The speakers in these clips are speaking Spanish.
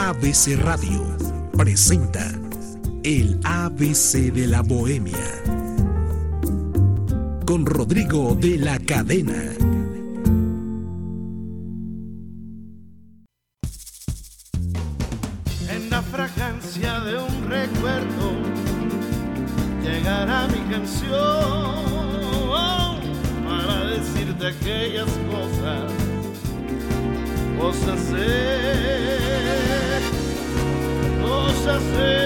ABC Radio presenta el ABC de la Bohemia con Rodrigo de la Cadena. En la fragancia de un recuerdo llegará mi canción para decirte aquellas cosas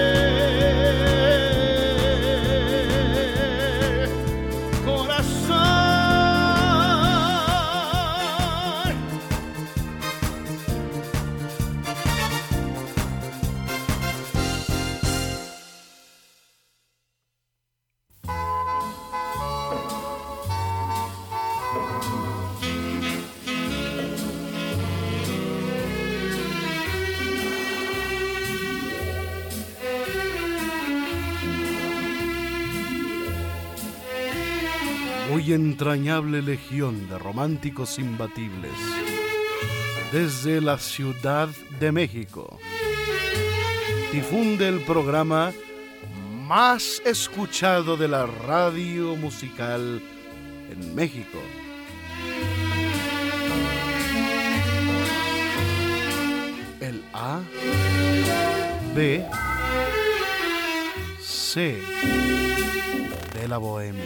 corazón. Muy entrañable legión de románticos imbatibles, desde la Ciudad de México, difunde el programa más escuchado de la radio musical en México. El ABC de la Bohemia.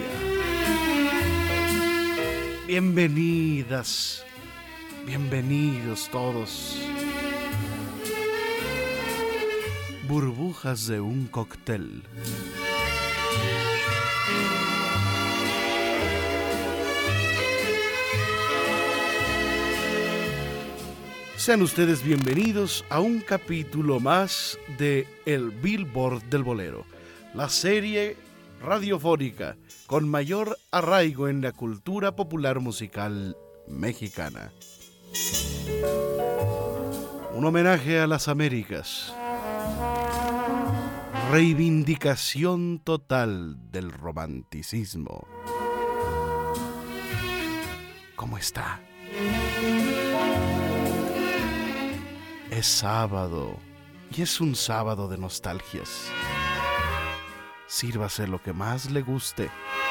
Bienvenidas, bienvenidos todos. Burbujas de un cóctel. Sean ustedes bienvenidos a un capítulo más de El Billboard del Bolero, la serie radiofónica con mayor arraigo en la cultura popular musical mexicana. Un homenaje a las Américas. Reivindicación total del romanticismo. ¿Cómo está? Es sábado, y es un sábado de nostalgias. Sírvase lo que más le guste.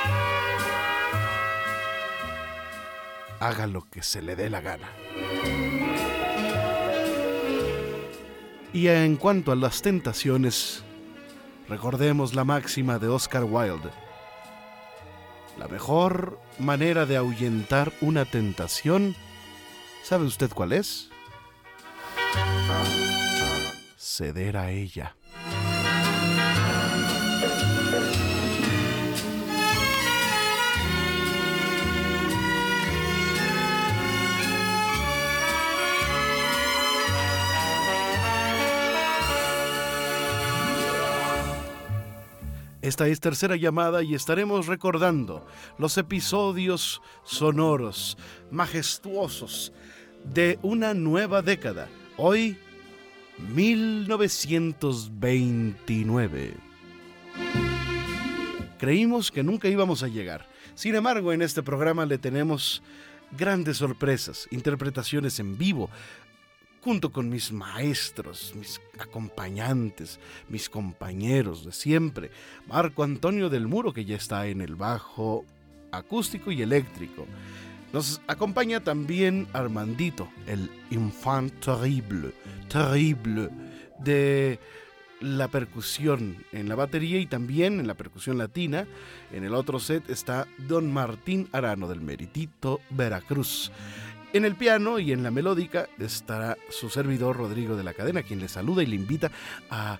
Haga lo que se le dé la gana. Y en cuanto a las tentaciones, recordemos la máxima de Oscar Wilde. La mejor manera de ahuyentar una tentación, ¿sabe usted cuál es? Ceder a ella. Esta es tercera llamada y estaremos recordando los episodios sonoros, majestuosos de una nueva década. Hoy, 1929. Creímos que nunca íbamos a llegar. Sin embargo, en este programa le tenemos grandes sorpresas, interpretaciones en vivo, junto con mis maestros, mis acompañantes, mis compañeros de siempre. Marco Antonio del Muro, que ya está en el bajo acústico y eléctrico. Nos acompaña también Armandito, el enfant terrible de la percusión en la batería y también en la percusión latina. En el otro set está Don Martín Arano del Meritito, Veracruz. En el piano y en la melódica estará su servidor Rodrigo de la Cadena, quien le saluda y le invita a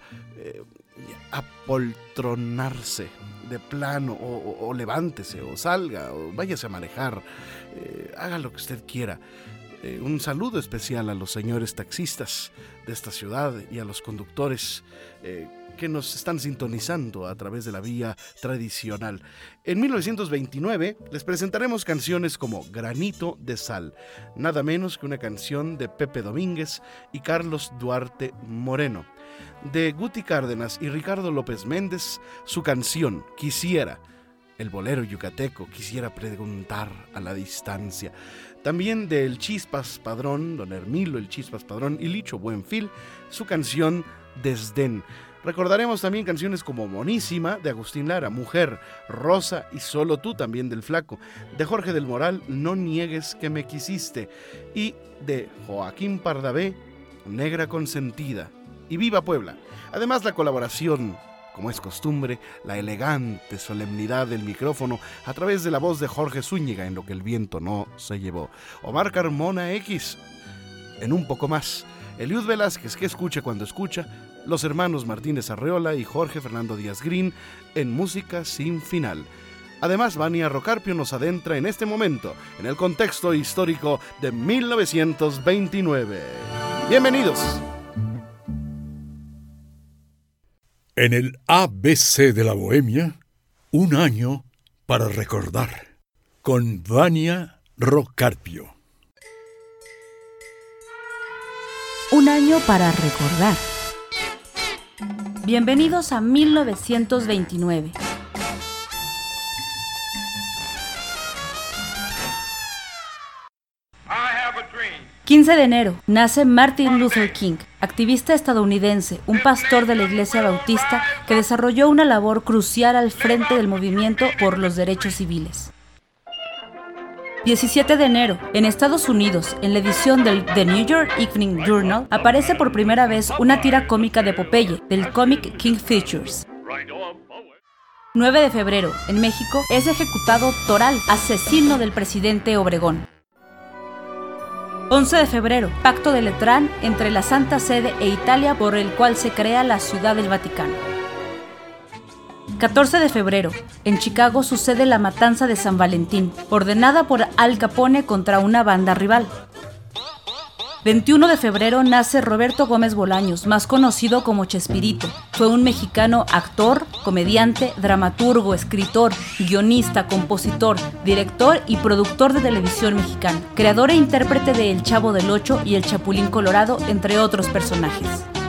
apoltronarse de plano, o levántese, o salga, o váyase a manejar, haga lo que usted quiera. Un saludo especial a los señores taxistas de esta ciudad y a los conductores que nos están sintonizando a través de la vía tradicional. En 1929 les presentaremos canciones como Granito de Sal, nada menos que una canción de Pepe Domínguez y Carlos Duarte Moreno. De Guti Cárdenas y Ricardo López Méndez, su canción Quisiera, el bolero yucateco, Quisiera preguntar a la distancia. También de El Chispas Padrón, don Hermilo El Chispas Padrón y Licho Buenfil, su canción Desdén. Recordaremos también canciones como Monísima, de Agustín Lara, Mujer, Rosa y Solo tú, también del Flaco, de Jorge del Moral, No niegues que me quisiste, y de Joaquín Pardavé, Negra consentida, y Viva Puebla. Además, la colaboración, como es costumbre, la elegante solemnidad del micrófono a través de la voz de Jorge Zúñiga en Lo que el viento no se llevó. Omar Carmona X en Un poco más. Eliud Velázquez, que escuche cuando escucha. Los hermanos Martínez Arreola y Jorge Fernando Díaz Green en Música sin final. Además, Vania Rocarpio nos adentra en este momento en el contexto histórico de 1929. ¡Bienvenidos! En el ABC de la Bohemia, un año para recordar, con Vania Rocarpio. Un año para recordar. Bienvenidos a 1929. El 15 de enero nace Martin Luther King, activista estadounidense, un pastor de la Iglesia Bautista que desarrolló una labor crucial al frente del movimiento por los derechos civiles. 17 de enero, en Estados Unidos, en la edición del The New York Evening Journal, aparece por primera vez una tira cómica de Popeye, del cómic King Features. 9 de febrero, en México, es ejecutado Toral, asesino del presidente Obregón. 11 de febrero, Pacto de Letrán entre la Santa Sede e Italia, por el cual se crea la Ciudad del Vaticano. 14 de febrero, en Chicago sucede la matanza de San Valentín, ordenada por Al Capone contra una banda rival. 21 de febrero nace Roberto Gómez Bolaños, más conocido como Chespirito. Fue un mexicano actor, comediante, dramaturgo, escritor, guionista, compositor, director y productor de televisión mexicano, creador e intérprete de El Chavo del Ocho y El Chapulín Colorado, entre otros personajes.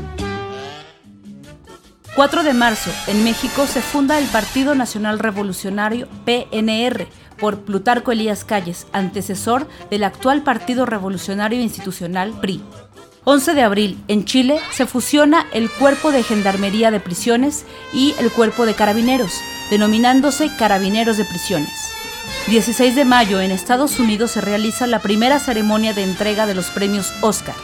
4 de marzo, en México se funda el Partido Nacional Revolucionario, PNR, por Plutarco Elías Calles, antecesor del actual Partido Revolucionario Institucional, PRI. 11 de abril, en Chile, se fusiona el Cuerpo de Gendarmería de Prisiones y el Cuerpo de Carabineros, denominándose Carabineros de Prisiones. 16 de mayo, en Estados Unidos, se realiza la primera ceremonia de entrega de los premios Oscar.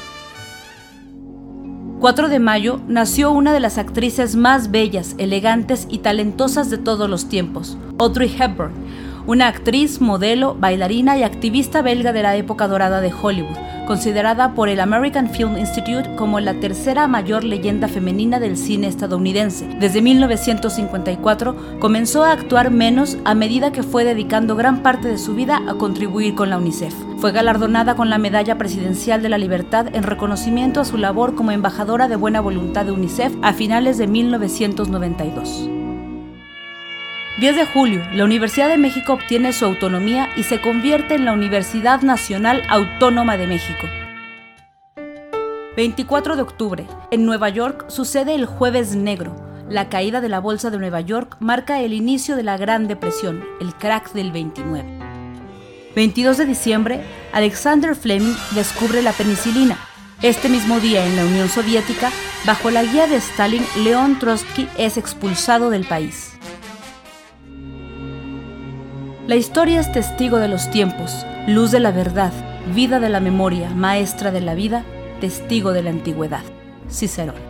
4 de mayo nació una de las actrices más bellas, elegantes y talentosas de todos los tiempos, Audrey Hepburn, una actriz, modelo, bailarina y activista belga de la época dorada de Hollywood, considerada por el American Film Institute como la tercera mayor leyenda femenina del cine estadounidense. Desde 1954 comenzó a actuar menos a medida que fue dedicando gran parte de su vida a contribuir con la UNICEF. Fue galardonada con la Medalla Presidencial de la Libertad en reconocimiento a su labor como embajadora de buena voluntad de UNICEF a finales de 1992. 10 de julio, la Universidad de México obtiene su autonomía y se convierte en la Universidad Nacional Autónoma de México. 24 de octubre, en Nueva York sucede el Jueves Negro. La caída de la Bolsa de Nueva York marca el inicio de la Gran Depresión, el crack del 29. 22 de diciembre, Alexander Fleming descubre la penicilina. Este mismo día, en la Unión Soviética, bajo la guía de Stalin, León Trotsky es expulsado del país. La historia es testigo de los tiempos, luz de la verdad, vida de la memoria, maestra de la vida, testigo de la antigüedad. Cicerón.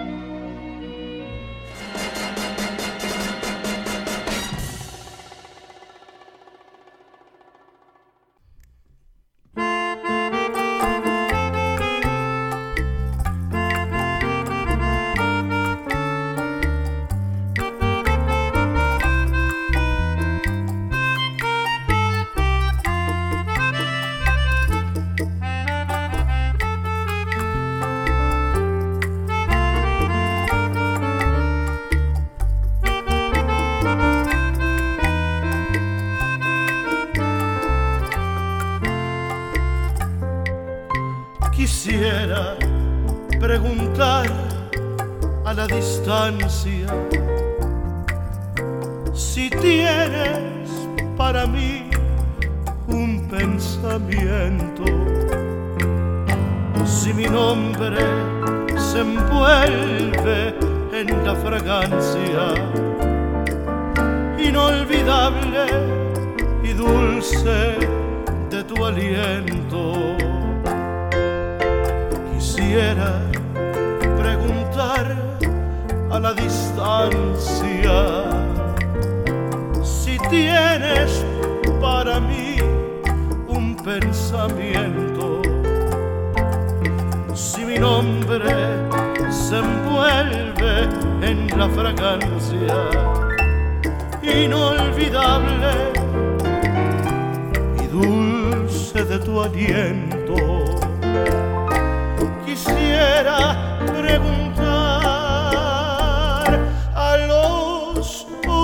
Quisiera preguntar a la distancia si tienes para mí un pensamiento. Si mi nombre se envuelve en la fragancia inolvidable y dulce de tu aliento, quisiera preguntar a la distancia si tienes para mí un pensamiento. Si mi nombre se envuelve en la fragancia inolvidable y dulce de tu aliento, quisiera preguntar a los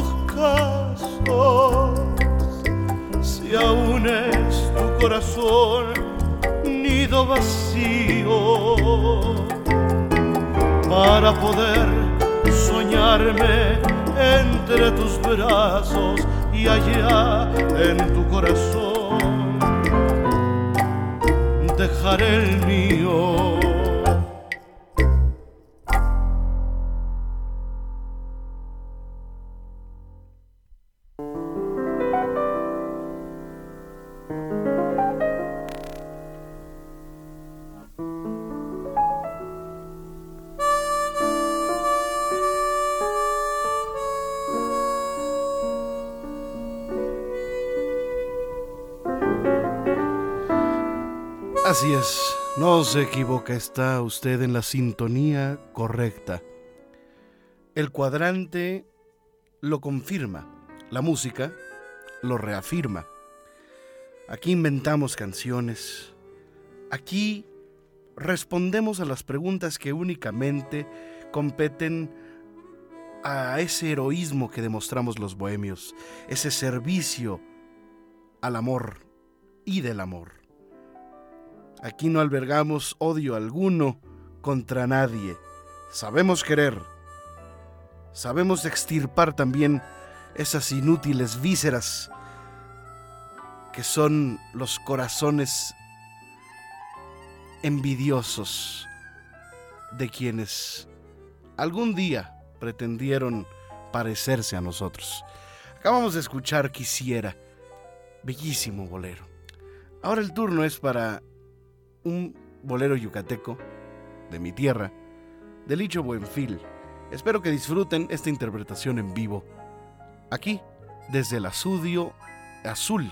ocasos si aún es tu corazón nido vacío, para poder soñarme entre tus brazos y allá en tu corazón dejaré el mío. Así es, no se equivoca, está usted en la sintonía correcta. El cuadrante lo confirma, la música lo reafirma. Aquí inventamos canciones, aquí respondemos a las preguntas que únicamente competen a ese heroísmo que demostramos los bohemios, ese servicio al amor y del amor. Aquí no albergamos odio alguno contra nadie. Sabemos querer. Sabemos extirpar también esas inútiles vísceras que son los corazones envidiosos de quienes algún día pretendieron parecerse a nosotros. Acabamos de escuchar Quisiera, bellísimo bolero. Ahora el turno es para un bolero yucateco de mi tierra, de Licho Buenfil. Espero que disfruten esta interpretación en vivo, aquí desde el estudio azul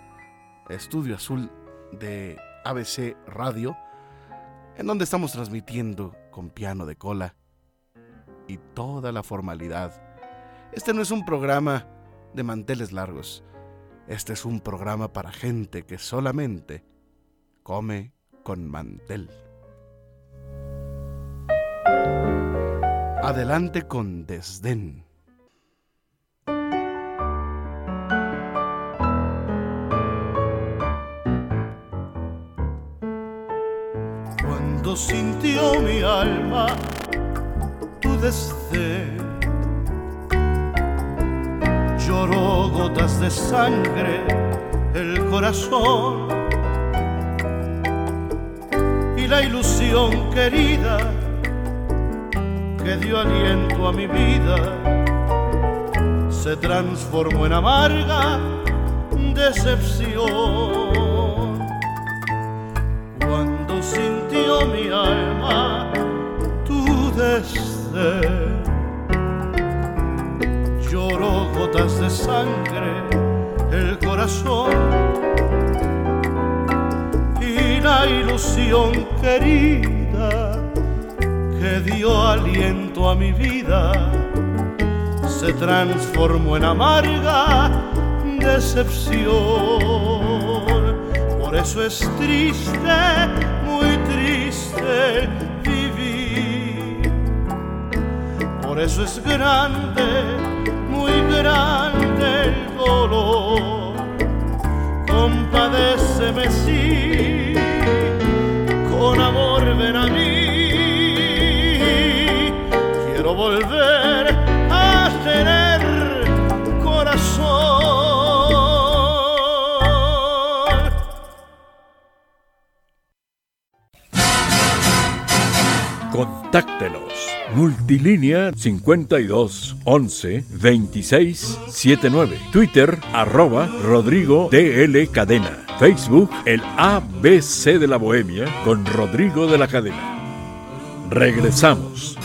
de ABC Radio, en donde estamos transmitiendo con piano de cola y toda la formalidad. Este no es un programa de manteles largos, este es un programa para gente que solamente come con mantel. Adelante con Desdén. Cuando sintió mi alma tu desdén, lloró gotas de sangre el corazón, y la ilusión querida que dio aliento a mi vida se transformó en amarga decepción. Cuando sintió mi alma tu desdén, lloró gotas de sangre el corazón, y la ilusión querida que dio aliento a mi vida se transformó en amarga decepción. Por eso es triste, muy triste vivir. Por eso es grande, muy grande el dolor. Compadéceme sí, con amor ven a mí. Quiero volver a tener corazón. Contáctenos. Multilínea 52 11 26 79. Twitter @Rodrigo DL Cadena. Facebook El ABC de la Bohemia con Rodrigo de la Cadena. Regresamos.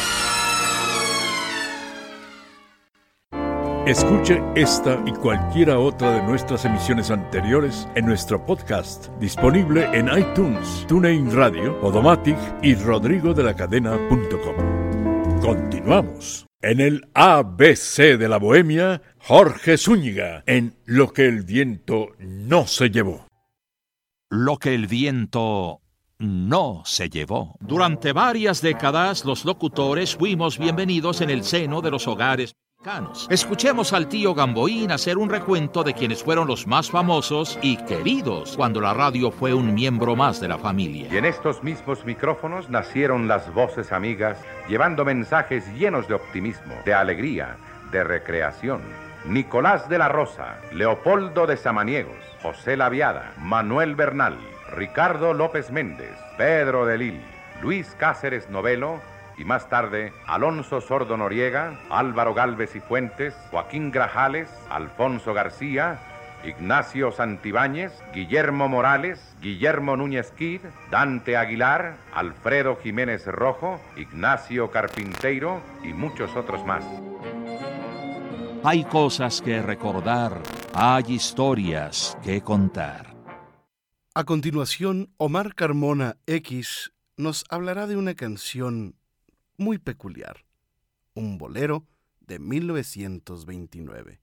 Escuche esta y cualquiera otra de nuestras emisiones anteriores en nuestro podcast, disponible en iTunes, TuneIn Radio, Podomatic y rodrigodelacadena.com. Continuamos. En el ABC de la Bohemia, Jorge Zúñiga, en Lo que el viento no se llevó. Lo que el viento no se llevó. Durante varias décadas, los locutores fuimos bienvenidos en el seno de los hogares mexicanos. Escuchemos al tío Gamboín hacer un recuento de quienes fueron los más famosos y queridos cuando la radio fue un miembro más de la familia. Y en estos mismos micrófonos nacieron las voces amigas, llevando mensajes llenos de optimismo, de alegría, de recreación. Nicolás de la Rosa, Leopoldo de Samaniegos, José Laviada, Manuel Bernal, Ricardo López Méndez, Pedro de Lil, Luis Cáceres Novelo, y más tarde Alonso Sordo Noriega, Álvaro Gálvez y Fuentes, Joaquín Grajales, Alfonso García, Ignacio Santibáñez, Guillermo Morales, Guillermo Núñez Quid, Dante Aguilar, Alfredo Jiménez Rojo, Ignacio Carpinteiro y muchos otros más. Hay cosas que recordar, hay historias que contar. A continuación, Omar Carmona X nos hablará de una canción muy peculiar, un bolero de 1929.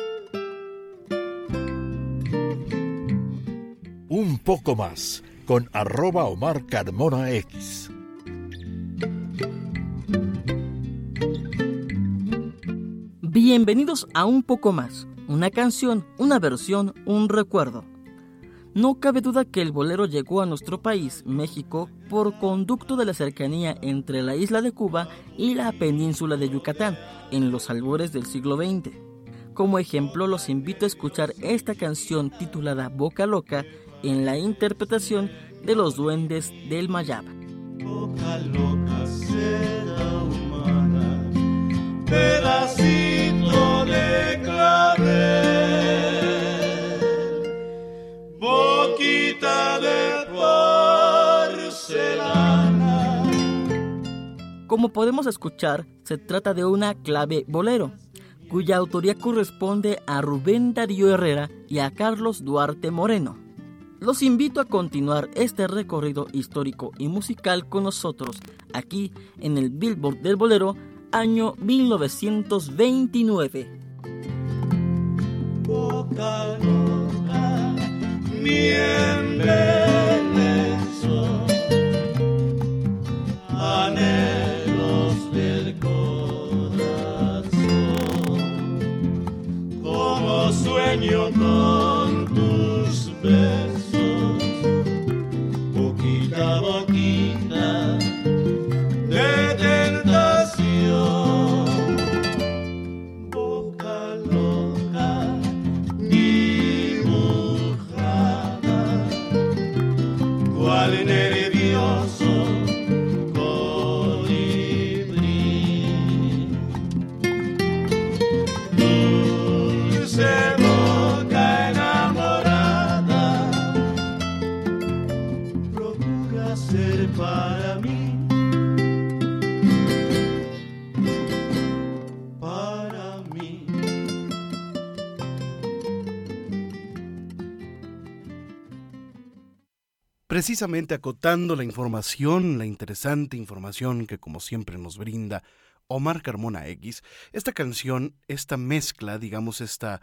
Un poco más con @Omar Carmona X. Bienvenidos a Un poco más, una canción, una versión, un recuerdo. No cabe duda que el bolero llegó a nuestro país, México, por conducto de la cercanía entre la isla de Cuba y la península de Yucatán, en los albores del siglo XX. Como ejemplo, los invito a escuchar esta canción titulada Boca Loca en la interpretación de los Duendes del Mayab. Boca loca, seda humana, pedacito de clavel, boquita de porcelana. Como podemos escuchar, se trata de una clave bolero, cuya autoría corresponde a Rubén Darío Herrera y a Carlos Duarte Moreno. Los invito a continuar este recorrido histórico y musical con nosotros, aquí en el Billboard del Bolero, año 1929. Boca loca, mi embeleso, anhelos del corazón, como sueño con tus besos. Boquita, boquita de tentación, boca loca, dibujada, cual nervioso colibrí. Dulce boca enamorada, procura ser para mí, para mí. Precisamente acotando la información, la interesante información que como siempre nos brinda Omar Carmona X, esta canción, esta mezcla, digamos, esta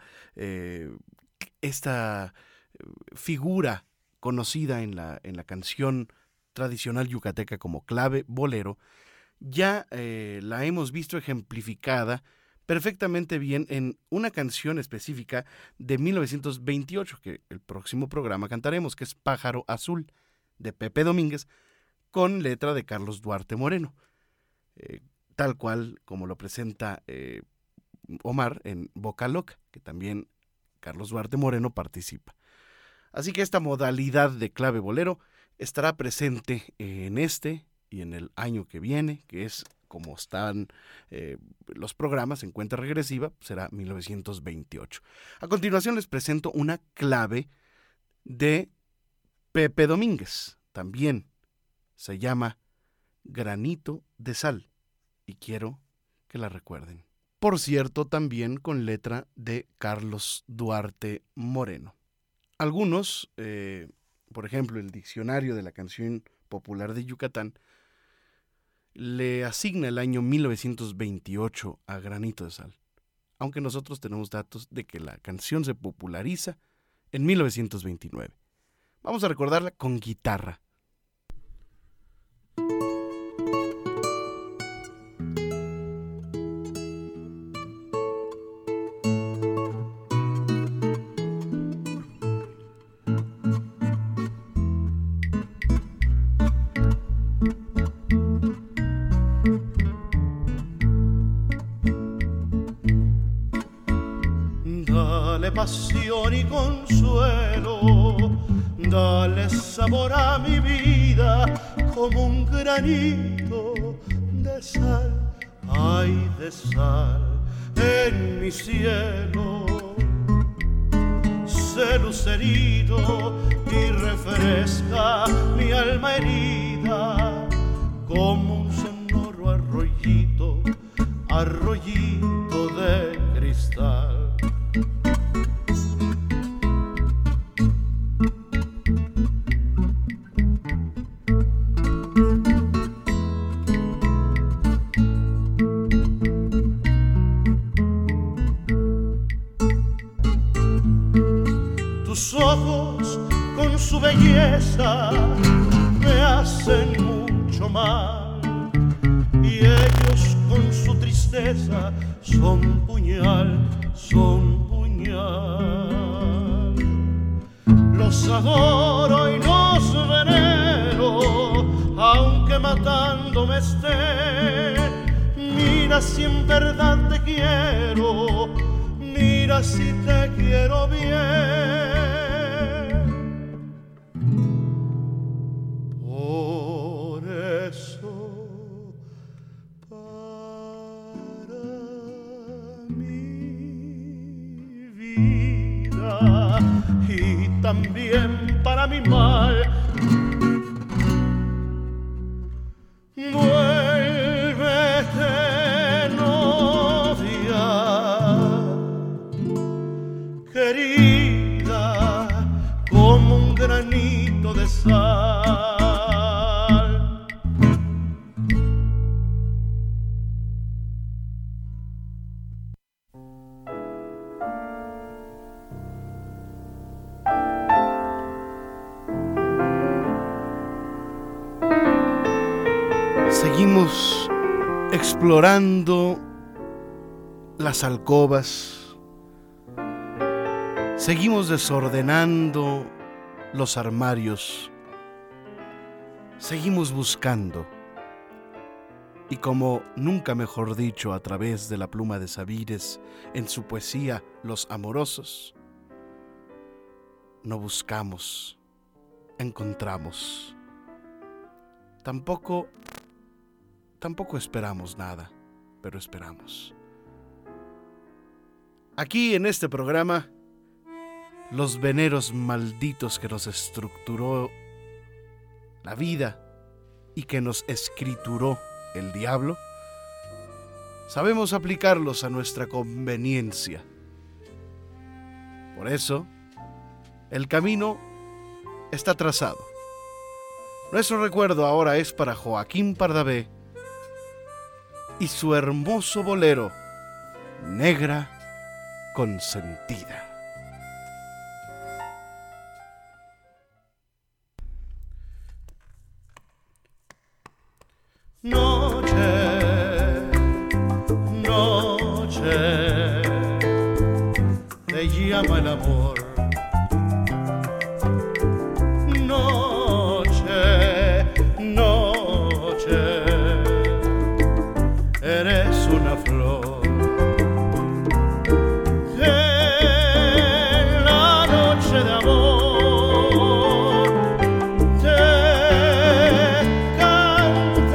figura conocida en la canción tradicional yucateca como clave bolero, ya la hemos visto ejemplificada perfectamente bien en una canción específica de 1928, que el próximo programa cantaremos, que es Pájaro Azul, de Pepe Domínguez, con letra de Carlos Duarte Moreno, tal cual como lo presenta Omar en Boca Loca, que también Carlos Duarte Moreno participa. Así que esta modalidad de clave bolero estará presente en este y en el año que viene, que es como están los programas en cuenta regresiva, será 1928. A continuación les presento una clave de Pepe Domínguez, también se llama Granito de Sal, y quiero que la recuerden. Por cierto, también con letra de Carlos Duarte Moreno. Algunos, por ejemplo, el Diccionario de la Canción Popular de Yucatán, le asigna el año 1928 a Granito de Sal, aunque nosotros tenemos datos de que la canción se populariza en 1929. Vamos a recordarla con guitarra. Pasión y consuelo, dale sabor a mi vida como un granito de sal, ay de sal en mi cielo. Sé lucerito y refresca mi alma herida como un sonoro arroyito, arroyito de cristal. Ojos con su belleza me hacen mucho mal y ellos con su tristeza son puñal, son puñal. Los adoro y los venero, aunque matándome esté. Mira si en verdad te quiero, mira si te quiero bien. Y también para mi mal, vuélvete novia, querida, como un granito de sal. Seguimos explorando las alcobas, seguimos desordenando los armarios, seguimos buscando, y como nunca mejor dicho a través de la pluma de Sabines en su poesía Los Amorosos, no buscamos, encontramos. Tampoco esperamos nada, pero esperamos. Aquí en este programa, los veneros malditos que nos estructuró la vida y que nos escrituró el diablo, sabemos aplicarlos a nuestra conveniencia. Por eso, el camino está trazado. Nuestro recuerdo ahora es para Joaquín Pardavé y su hermoso bolero, Negra Consentida. Noche, noche, te llama el amor. Noche, noche, eres una flor. En la noche de amor te cantaré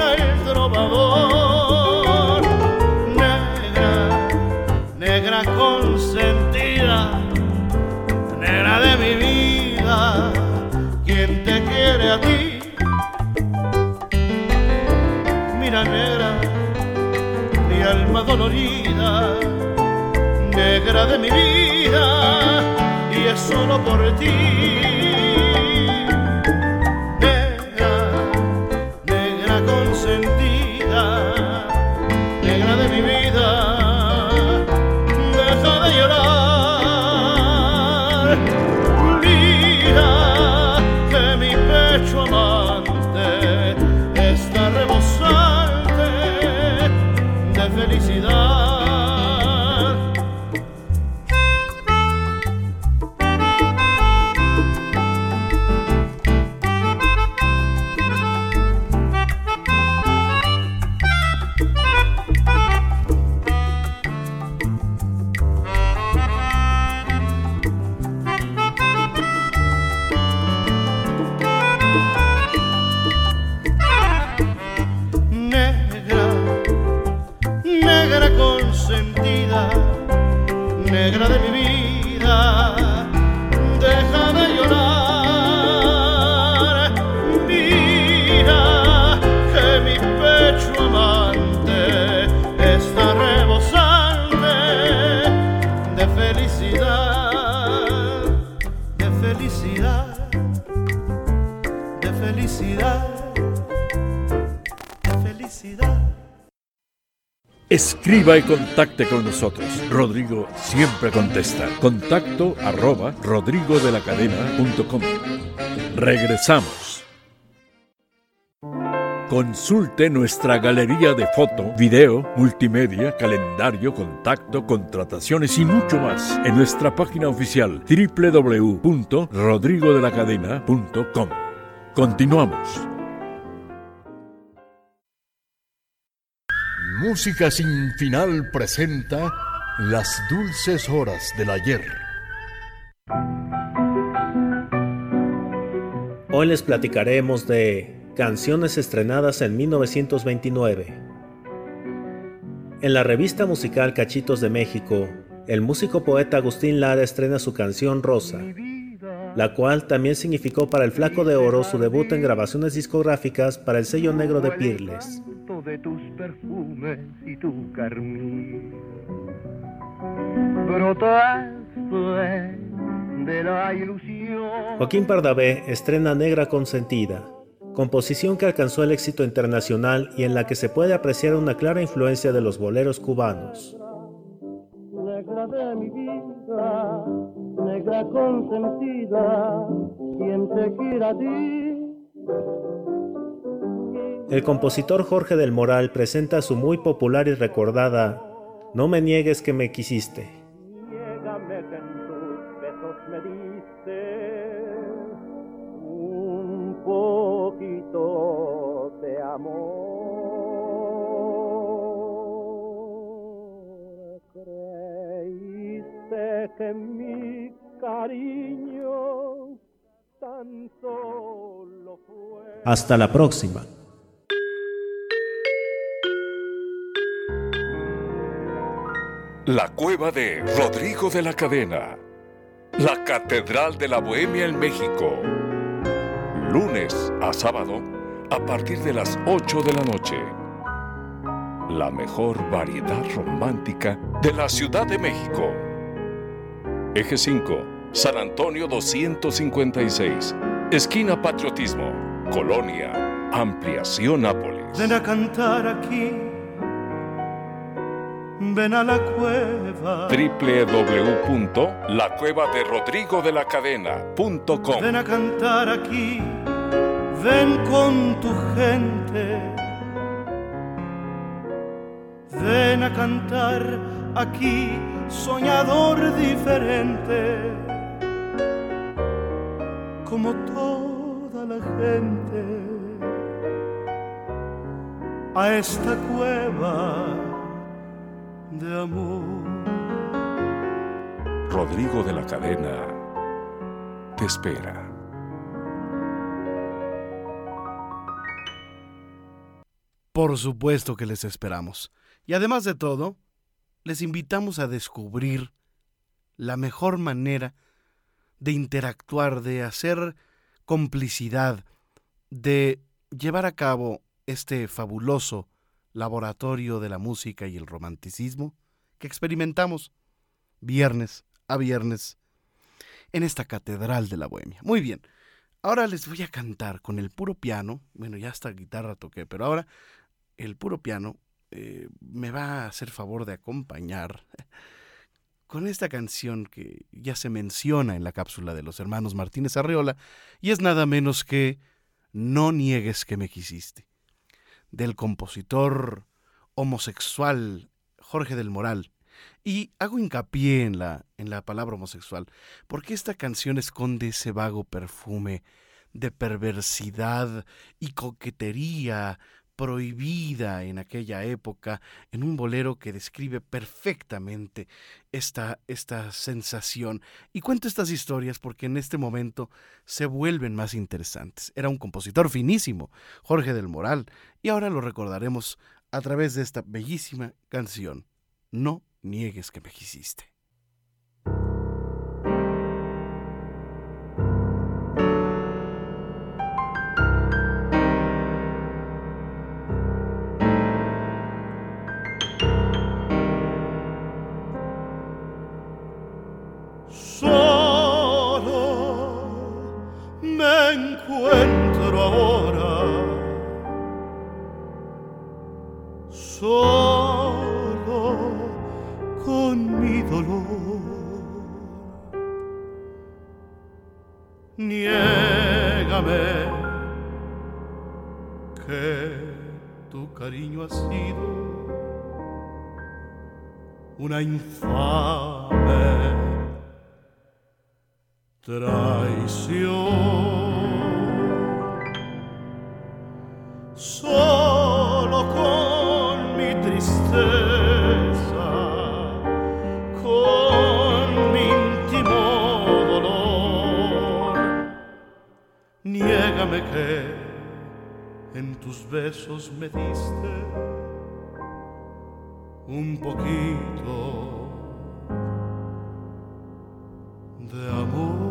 mira negra, mi alma dolorida, negra de mi vida, y es solo por ti. Negra, negra consentida, negra de mi vida, deja de llorar. Mira que mi pecho amante está rebosante de felicidad. Negra de mi vida, deja de llorar. Mira que mi pecho amante está rebosante de felicidad, de felicidad, de felicidad, de felicidad. Escriba y contacte con nosotros. Rodrigo siempre contesta. contacto@rodrigodelacadena.com. Regresamos. Consulte nuestra galería de foto, video, multimedia, calendario, contacto, contrataciones y mucho más en nuestra página oficial www.rodrigodelacadena.com. Continuamos. Música sin final presenta Las dulces horas del ayer. Hoy les platicaremos de canciones estrenadas en 1929. En la revista musical Cachitos de México, el músico poeta Agustín Lara estrena su canción Rosa, la cual también significó para el Flaco de Oro su debut en grabaciones discográficas para el sello negro de Pirles. De tus perfumes y tu carmín brotaste de la ilusión. Joaquín Pardavé estrena Negra Consentida, composición que alcanzó el éxito internacional y en la que se puede apreciar una clara influencia de los boleros cubanos. Negra de mi vida, negra consentida, quien te quiera a ti. El compositor Jorge del Moral presenta su muy popular y recordada No me niegues que me quisiste. Niégame que en tus besos me diste un poquito de amor. Creíste que mi cariño tan solo fue. Hasta la próxima. La cueva de Rodrigo de la Cadena. La Catedral de la Bohemia en México. Lunes a sábado a partir de las 8 de la noche. La mejor variedad romántica de la Ciudad de México. Eje 5, San Antonio 256. Esquina Patriotismo. Colonia Ampliación Nápoles. Ven a cantar aquí, ven a la cueva. www.lacuevaderodrigodelacadena.com. Ven a cantar aquí, ven con tu gente. Ven a cantar aquí, soñador diferente, como toda la gente, a esta cueva de amor. Rodrigo de la Cadena te espera. Por supuesto que les esperamos. Y además de todo, les invitamos a descubrir la mejor manera de interactuar, de hacer complicidad, de llevar a cabo este fabuloso laboratorio de la música y el romanticismo que experimentamos viernes a viernes en esta catedral de la Bohemia. Muy bien, ahora les voy a cantar con el puro piano. Bueno, ya hasta guitarra toqué, pero ahora el puro piano me va a hacer favor de acompañar con esta canción que ya se menciona en la cápsula de los hermanos Martínez Arreola, y es nada menos que No niegues que me quisiste, del compositor homosexual Jorge del Moral. Y hago hincapié en la palabra homosexual, porque esta canción esconde ese vago perfume de perversidad y coquetería prohibida en aquella época, en un bolero que describe perfectamente esta sensación. Y cuento estas historias porque en este momento se vuelven más interesantes. Era un compositor finísimo, Jorge del Moral, y ahora lo recordaremos a través de esta bellísima canción, No niegues que me quisiste. Encuentro ahora solo con mi dolor. Niégame que tu cariño ha sido una infame traición. Solo con mi tristeza, con mi íntimo dolor, niégame que en tus besos me diste un poquito de amor.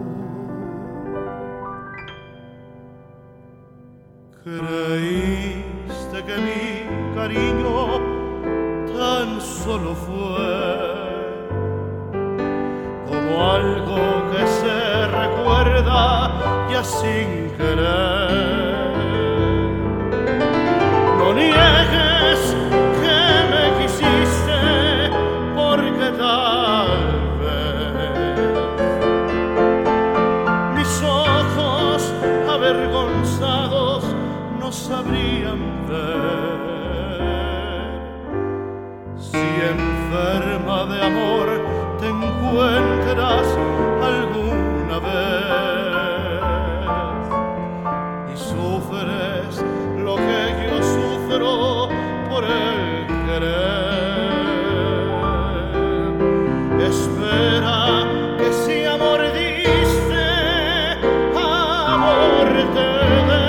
Creíste que mi cariño tan solo fue como algo que se recuerda ya sin querer. No niegues que me quisiste, porque tal vez mis ojos avergonzados no sabrían ver. Si enferma de amor te encuentras alguna vez y sufres lo que yo sufro por el querer, espera que si amor diste, amor te dé.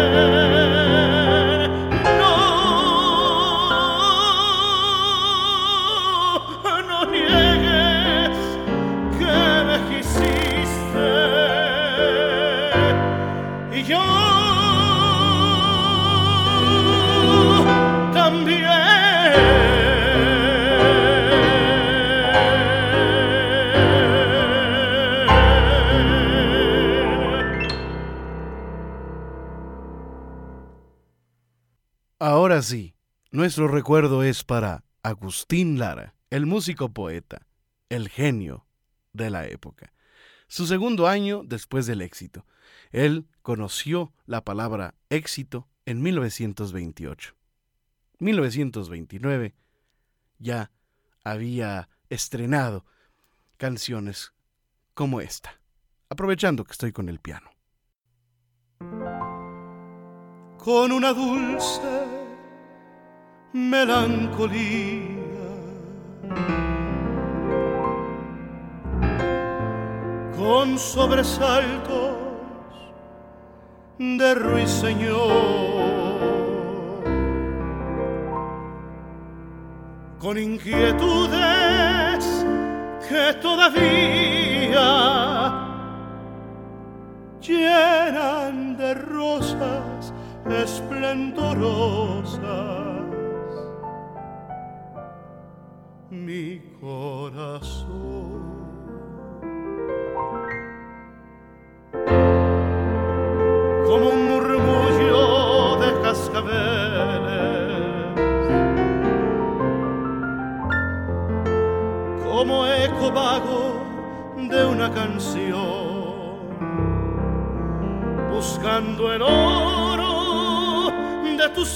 No niegues que me quisiste y yo también. Ahora sí, nuestro recuerdo es para Agustín Lara, el músico poeta, el genio de la época. Su segundo año después del éxito. Él conoció la palabra éxito en 1928. 1929 ya había estrenado canciones como esta, aprovechando que estoy con el piano. Con una dulce melancolía con sobresaltos de ruiseñor, con inquietudes que todavía llenan de rosas esplendorosas mi corazón. Como un murmullo de cascabeles, como eco vago de una canción, buscando el oro de tus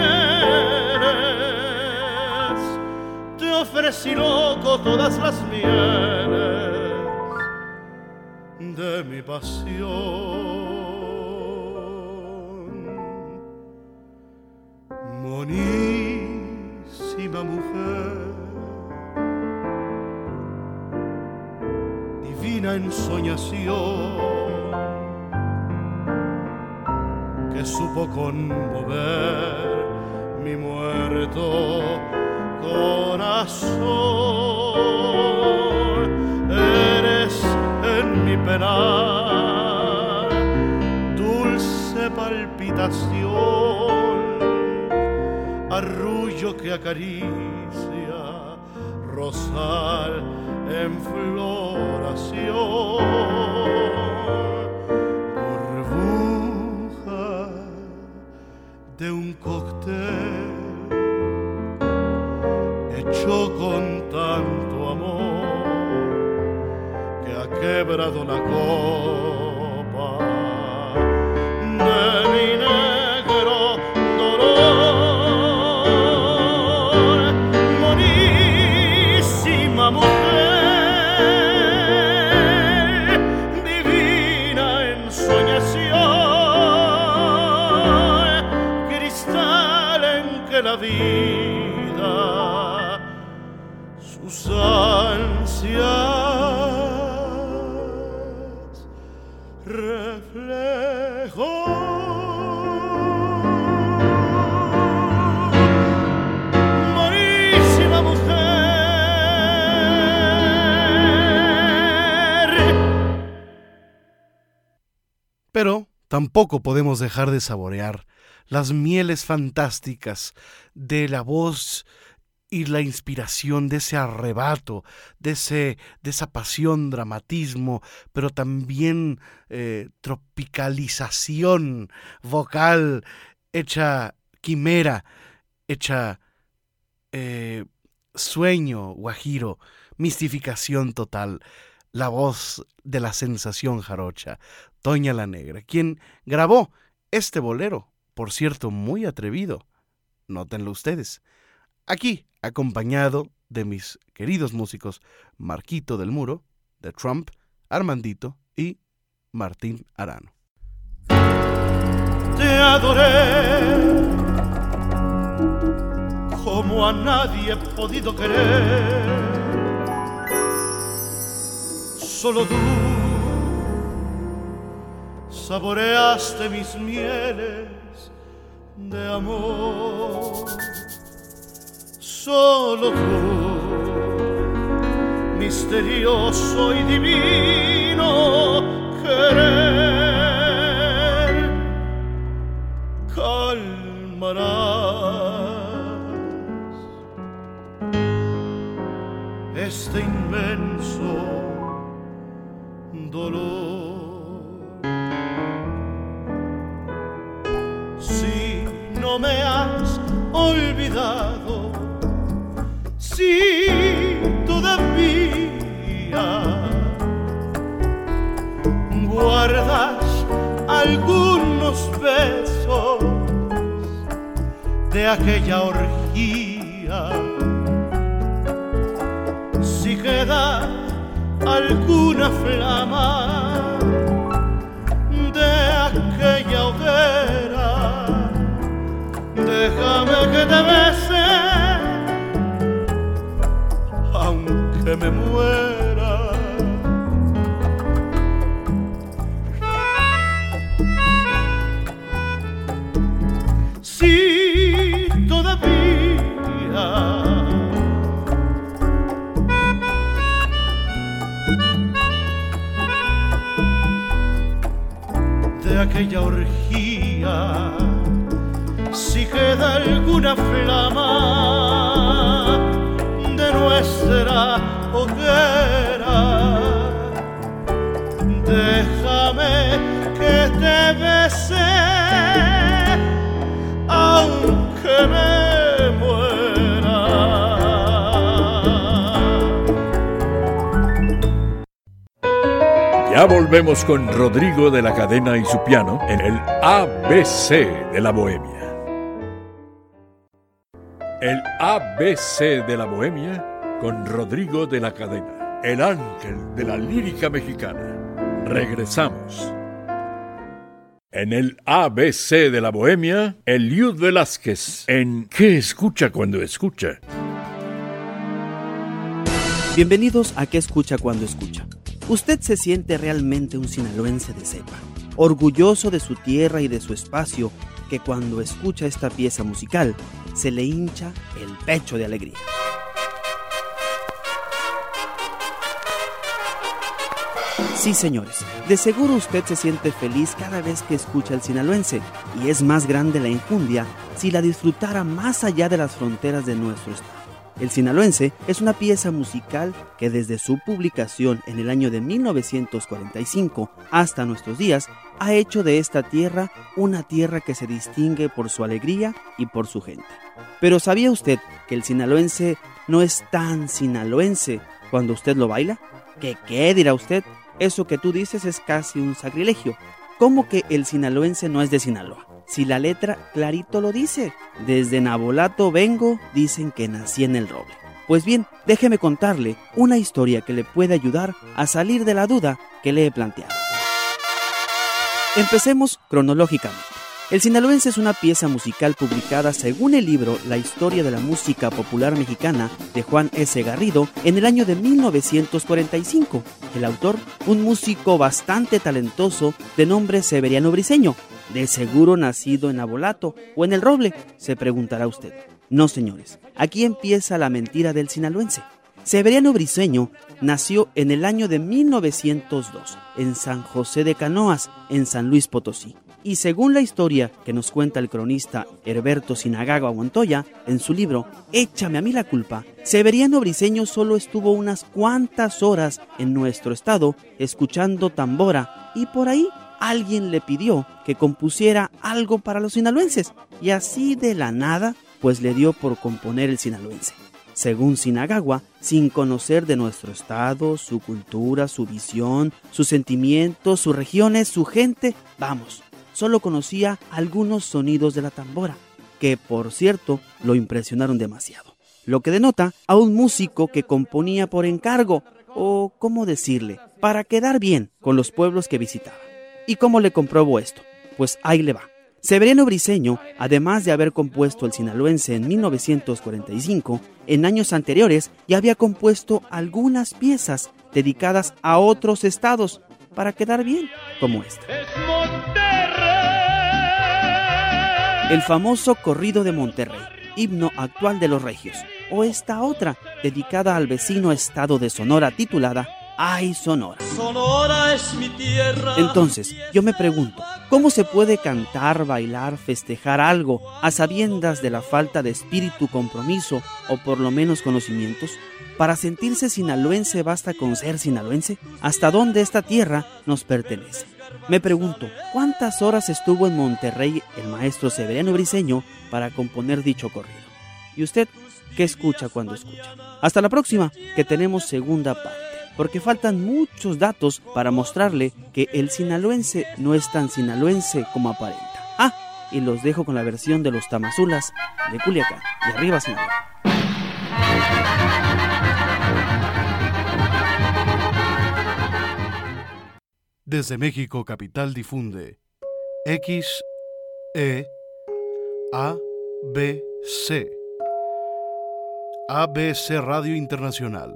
caireles, te ofrecí loco todas las mieles de mi pasión. Monísima mujer, divina ensoñación, que supo conmover mi muerto corazón. Eres en mi penar dulce palpitación, arrullo que acaricia, rosal en floración, burbuja de un cóctel hecho con tanto amor que ha quebrado la copa de mi negro dolor. Monísima mujer, divina ensoñación, cristal en que la vida sus ansias reflejó. Monísima mujer. Pero tampoco podemos dejar de saborear las mieles fantásticas de la voz y la inspiración de ese arrebato, de esa pasión, dramatismo, pero también tropicalización vocal, hecha quimera, hecha sueño guajiro, mistificación total. La voz de la sensación jarocha, Toña la Negra, quien grabó este bolero, por cierto, muy atrevido, nótenlo ustedes, aquí acompañado de mis queridos músicos Marquito del Muro, de Trump, Armandito y Martín Arano. Te adoré como a nadie he podido querer. Solo tú saboreaste mis mieles de amor. Solo tú, misterioso y divino querer, calmarás este inmenso dolor. Si no me has olvidado, si todavía guardas algunos besos de aquella orgía, si queda alguna flama de aquella hoguera, déjame que te bese aunque me muera. Si todavía de aquella orgía, si queda alguna flama de nuestra la hoguera. Déjame que te bese, aunque me muera. Ya volvemos con Rodrigo de la Cadena y su piano en el ABC de la Bohemia. El ABC de la Bohemia con Rodrigo de la Cadena, el ángel de la lírica mexicana. Regresamos. En el ABC de la Bohemia, Eliud Velázquez en ¿Qué escucha cuando escucha? Bienvenidos a ¿Qué escucha cuando escucha? Usted se siente realmente un sinaloense de cepa, orgulloso de su tierra y de su espacio, que cuando escucha esta pieza musical se le hincha el pecho de alegría. Sí, señores, de seguro usted se siente feliz cada vez que escucha el sinaloense, y es más grande la enjundia si la disfrutara más allá de las fronteras de nuestro estado. El sinaloense es una pieza musical que desde su publicación en el año de 1945 hasta nuestros días ha hecho de esta tierra una tierra que se distingue por su alegría y por su gente. Pero ¿sabía usted que el sinaloense no es tan sinaloense cuando usted lo baila? ¿Qué dirá usted? Eso que tú dices es casi un sacrilegio. ¿Cómo que el sinaloense no es de Sinaloa? Si la letra clarito lo dice. Desde Nabolato vengo, dicen que nací en el Roble. Pues bien, déjeme contarle una historia que le puede ayudar a salir de la duda que le he planteado. Empecemos cronológicamente. El sinaloense es una pieza musical publicada según el libro La historia de la música popular mexicana de Juan S. Garrido en el año de 1945. El autor, un músico bastante talentoso de nombre Severiano Briceño, de seguro nacido en Nabolato o en el Roble, se preguntará usted. No, señores, aquí empieza la mentira del sinaloense. Severiano Briceño nació en el año de 1902 en San José de Canoas, en San Luis Potosí. Y según la historia que nos cuenta el cronista Herberto Sinagagua Montoya en su libro Échame a mí la culpa, Severiano Briceño solo estuvo unas cuantas horas en nuestro estado escuchando tambora y por ahí alguien le pidió que compusiera algo para los sinaloenses y así de la nada pues le dio por componer el sinaloense. Según Sinagagua, sin conocer de nuestro estado, su cultura, su visión, sus sentimientos, sus regiones, su gente, vamos, solo conocía algunos sonidos de la tambora, que por cierto lo impresionaron demasiado. Lo que denota a un músico que componía por encargo, o cómo decirle, para quedar bien con los pueblos que visitaba. ¿Y cómo le compruebo esto? Pues ahí le va. Severiano Briceño, además de haber compuesto el sinaloense en 1945, en años anteriores ya había compuesto algunas piezas dedicadas a otros estados para quedar bien, como esta. El famoso Corrido de Monterrey, himno actual de los regios, o esta otra, dedicada al vecino estado de Sonora, titulada ¡Ay, Sonora! Sonora es mi tierra. Entonces, yo me pregunto, ¿cómo se puede cantar, bailar, festejar algo a sabiendas de la falta de espíritu, compromiso o por lo menos conocimientos? ¿Para sentirse sinaloense basta con ser sinaloense? ¿Hasta dónde esta tierra nos pertenece? Me pregunto, ¿cuántas horas estuvo en Monterrey el maestro Severiano Briceño para componer dicho corrido? ¿Y usted qué escucha cuando escucha? Hasta la próxima, que tenemos segunda parte, porque faltan muchos datos para mostrarle que el sinaloense no es tan sinaloense como aparenta. Ah, y los dejo con la versión de los Tamazulas de Culiacán. Y arriba Sinaloa. Desde México capital difunde XEABC. ABC Radio Internacional.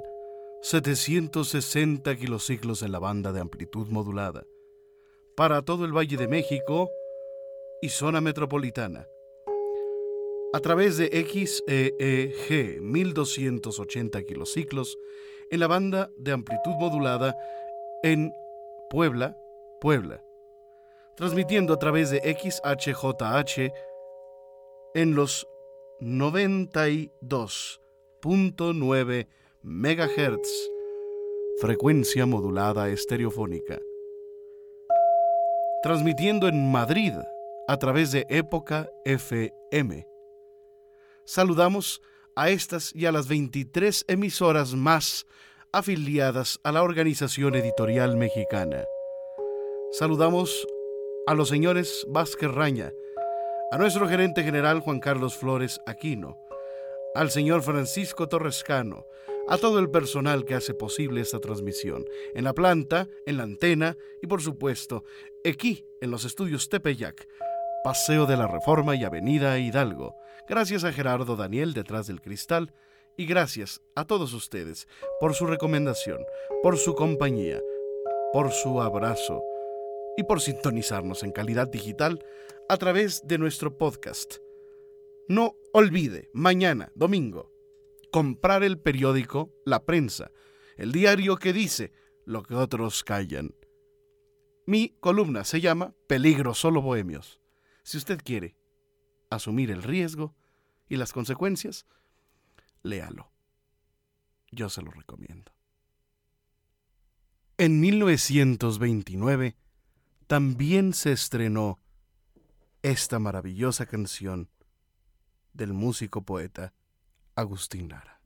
760 kilociclos en la banda de amplitud modulada. Para todo el Valle de México y zona metropolitana. A través de XEEG 1280 kilociclos en la banda de amplitud modulada en Puebla. Transmitiendo a través de XHJH en los 92.9 MHz, frecuencia modulada estereofónica. Transmitiendo en Madrid a través de Época FM. Saludamos a estas y a las 23 emisoras más afiliadas a la Organización Editorial Mexicana. Saludamos a los señores Vázquez Raña, a nuestro gerente general Juan Carlos Flores Aquino, al señor Francisco Torrescano, a todo el personal que hace posible esta transmisión, en la planta, en la antena y por supuesto, aquí en los estudios Tepeyac, Paseo de la Reforma y Avenida Hidalgo. Gracias a Gerardo Daniel detrás del cristal y gracias a todos ustedes por su recomendación, por su compañía, por su abrazo y por sintonizarnos en calidad digital a través de nuestro podcast. No olvide, mañana, domingo, comprar el periódico La Prensa, el diario que dice lo que otros callan. Mi columna se llama Peligro solo bohemios. Si usted quiere asumir el riesgo y las consecuencias, léalo. Yo se lo recomiendo. En 1929 también se estrenó esta maravillosa canción del músico poeta Agustín Lara.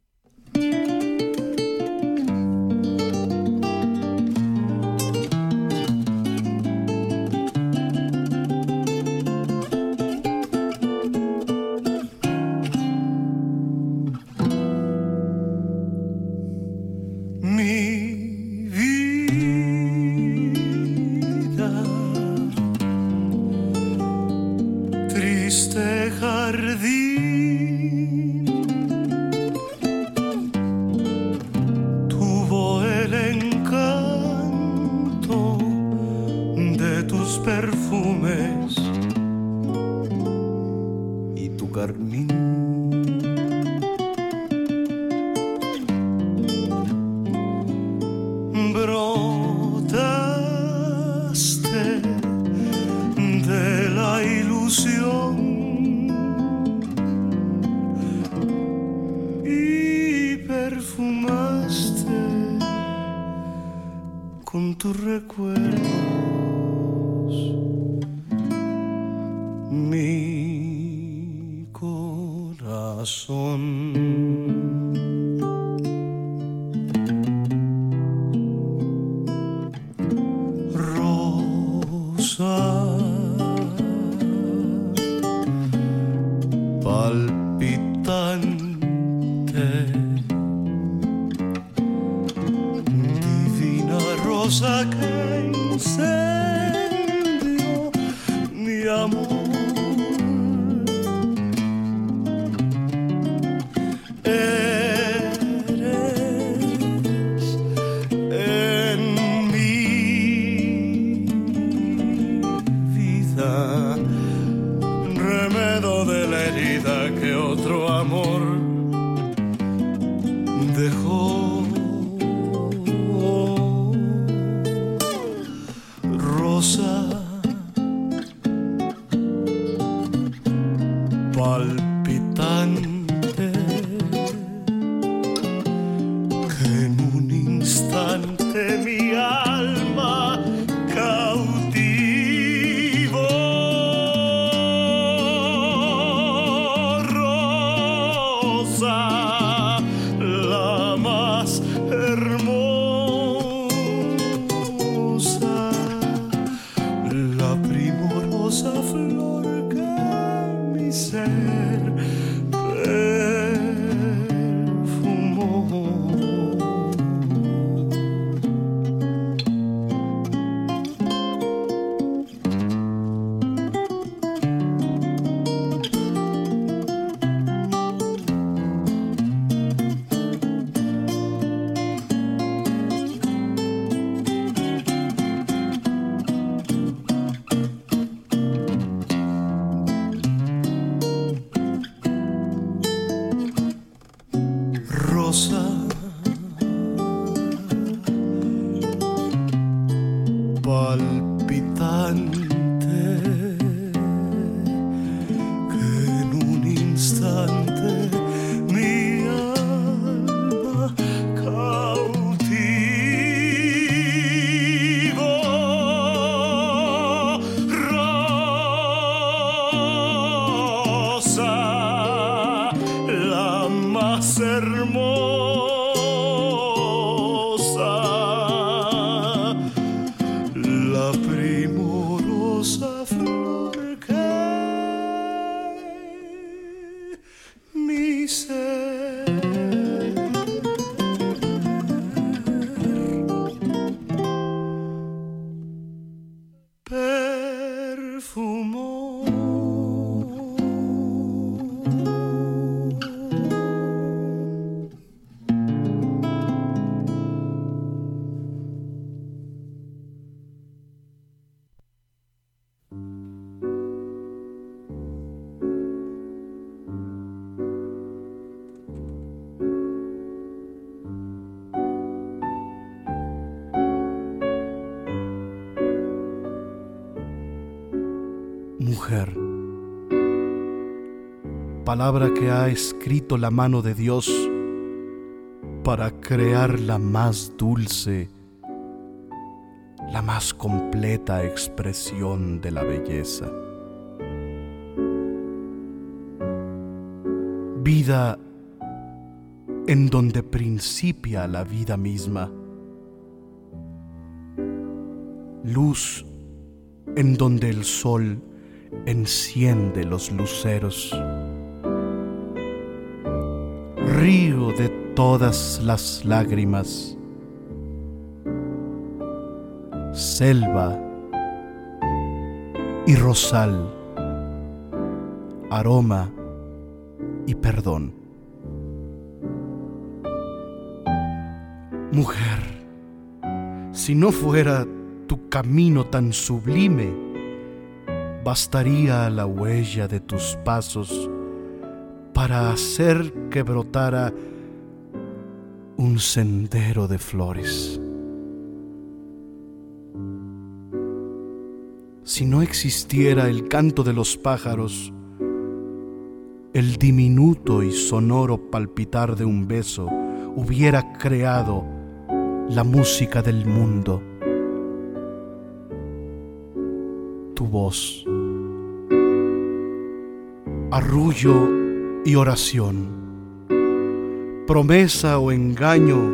Que en un instante mi alma más hermosa, la primorosa flor que mi ser perfumó. Mujer, palabra que ha escrito la mano de Dios para crear la más dulce, la más completa expresión de la belleza. Vida en donde principia la vida misma. Luz en donde el sol enciende los luceros. Río de todas las lágrimas. Selva y rosal. Aroma y perdón. Mujer, si no fuera tu camino tan sublime, bastaría la huella de tus pasos para hacer que brotara un sendero de flores. Si no existiera el canto de los pájaros, el diminuto y sonoro palpitar de un beso hubiera creado la música del mundo. Tu voz, arrullo y oración, promesa o engaño,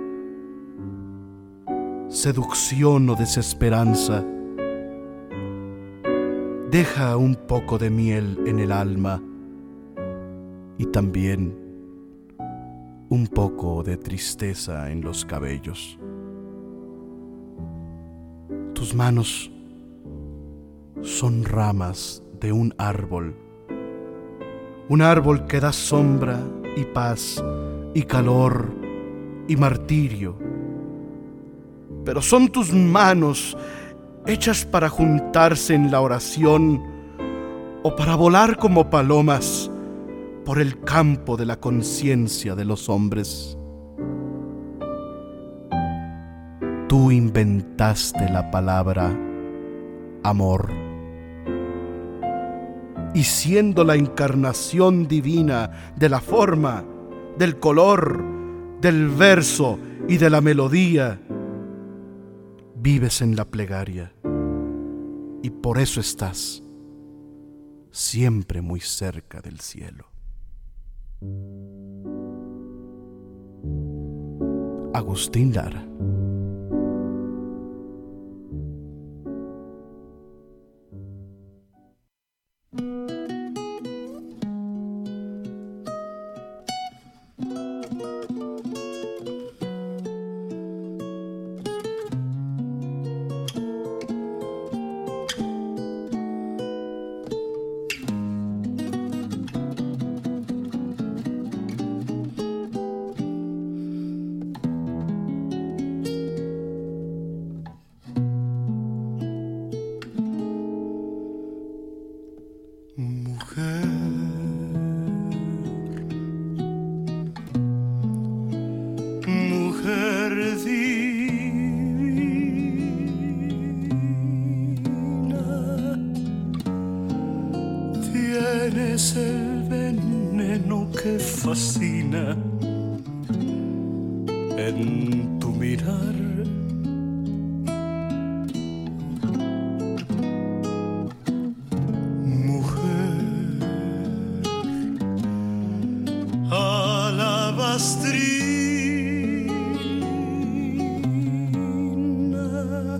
seducción o desesperanza, deja un poco de miel en el alma y también un poco de tristeza en los cabellos. Tus manos son ramas de un árbol que da sombra y paz y calor y martirio. Pero son tus manos hechas para juntarse en la oración o para volar como palomas por el campo de la conciencia de los hombres. Tú inventaste la palabra amor, y siendo la encarnación divina de la forma, del color, del verso y de la melodía, vives en la plegaria, y por eso estás siempre muy cerca del cielo. Agustín Lara. Tienes el veneno que fascina en tu mirar. Mujer, a la castrina,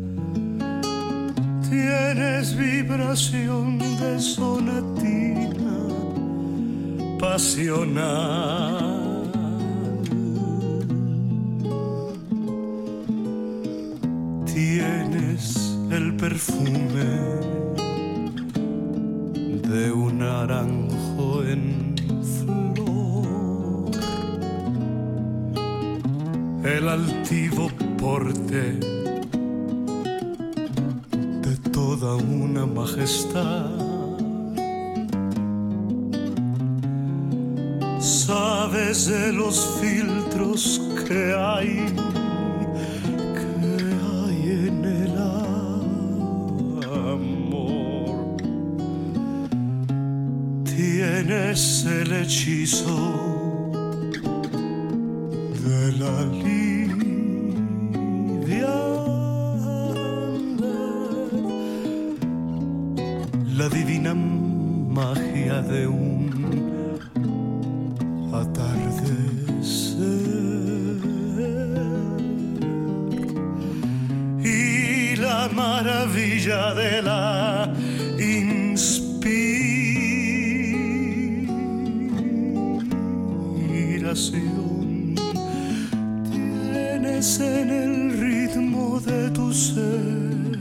tienes vibración de sonatina pasional. Tienes el perfume de un naranjo en flor, el altivo porte de toda una majestad. Sabes de los filtros que hay en el amor. Tienes el hechizo de la liviandad, la divina magia de un atardecer y la maravilla de la inspiración. Tienes en el ritmo de tu ser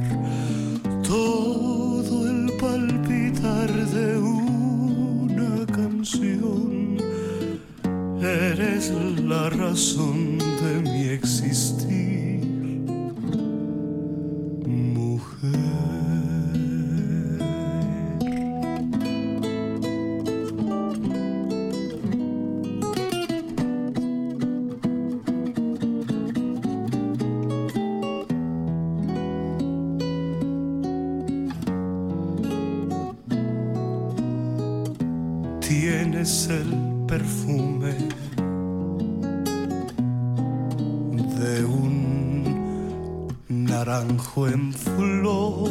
todo el palpitar de una canción. Eres la razón de mi existir, mujer. Tienes el perfume de un naranjo en flor,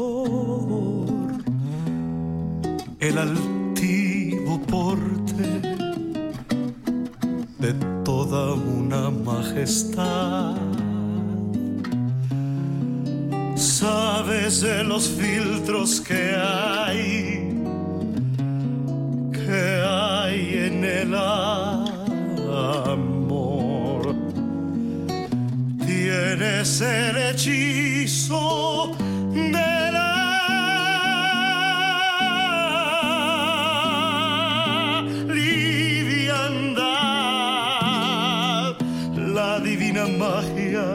el altivo porte de toda una majestad. Sabes de los filtros que hay en el amor. Tienes el hechizo de la liviandad, la divina magia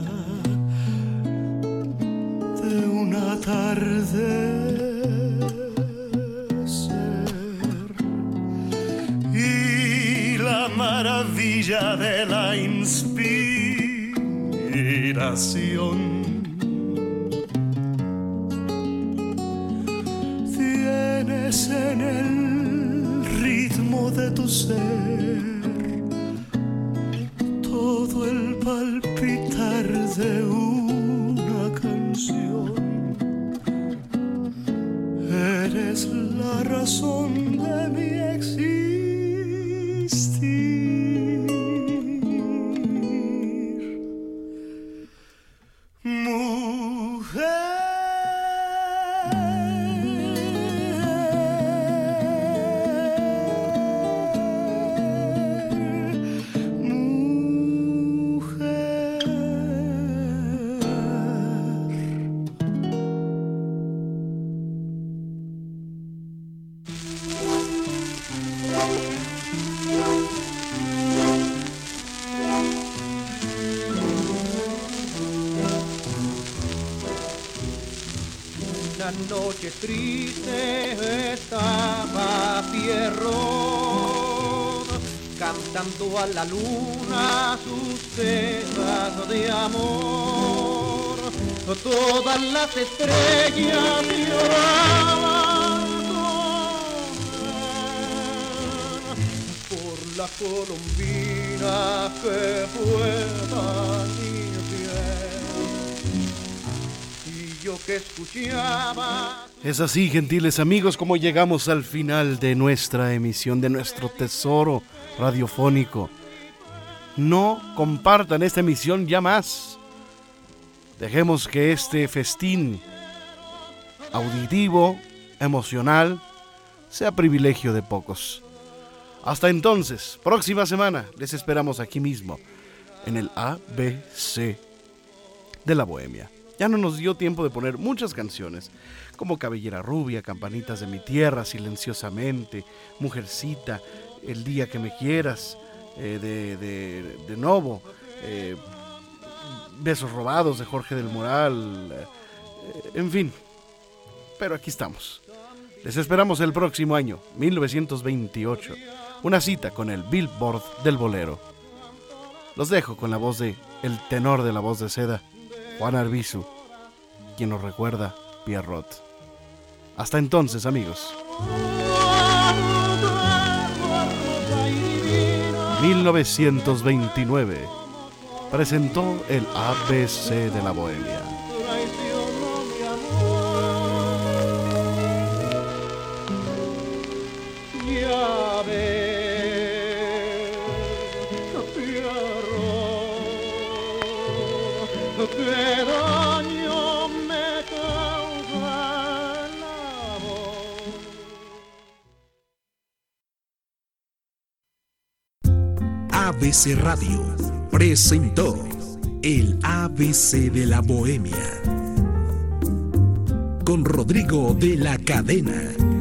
de una tarde maravilla de la inspiración. Tienes en el ritmo de tu ser todo el palpitar de una canción. Eres la razón de mi existencia. Una noche triste estaba Pierrot cantando a la luna sus temas de amor. Todas las estrellas lloraban por la colombina que fue tan infiel. Y yo que escuchaba. Es así, gentiles amigos, como llegamos al final de nuestra emisión, de nuestro tesoro radiofónico. No compartan esta emisión ya más. Dejemos que este festín auditivo, emocional, sea privilegio de pocos. Hasta entonces, próxima semana, les esperamos aquí mismo, en el ABC de la Bohemia. Ya no nos dio tiempo de poner muchas canciones, como Cabellera Rubia, Campanitas de mi Tierra, Silenciosamente, Mujercita, El Día que Me Quieras, de Novo, Besos Robados de Jorge del Moral, en fin. Pero aquí estamos. Les esperamos el próximo año, 1928. Una cita con el Billboard del bolero. Los dejo con la voz de el tenor de la voz de seda, Juan Arbizu, quien nos recuerda Pierrot. Hasta entonces, amigos. 1929 presentó el ABC de la Bohemia. Ya ves, Pierrot, qué daño me causa el amor. ABC Radio presentó el ABC de la Bohemia con Rodrigo de la Cadena.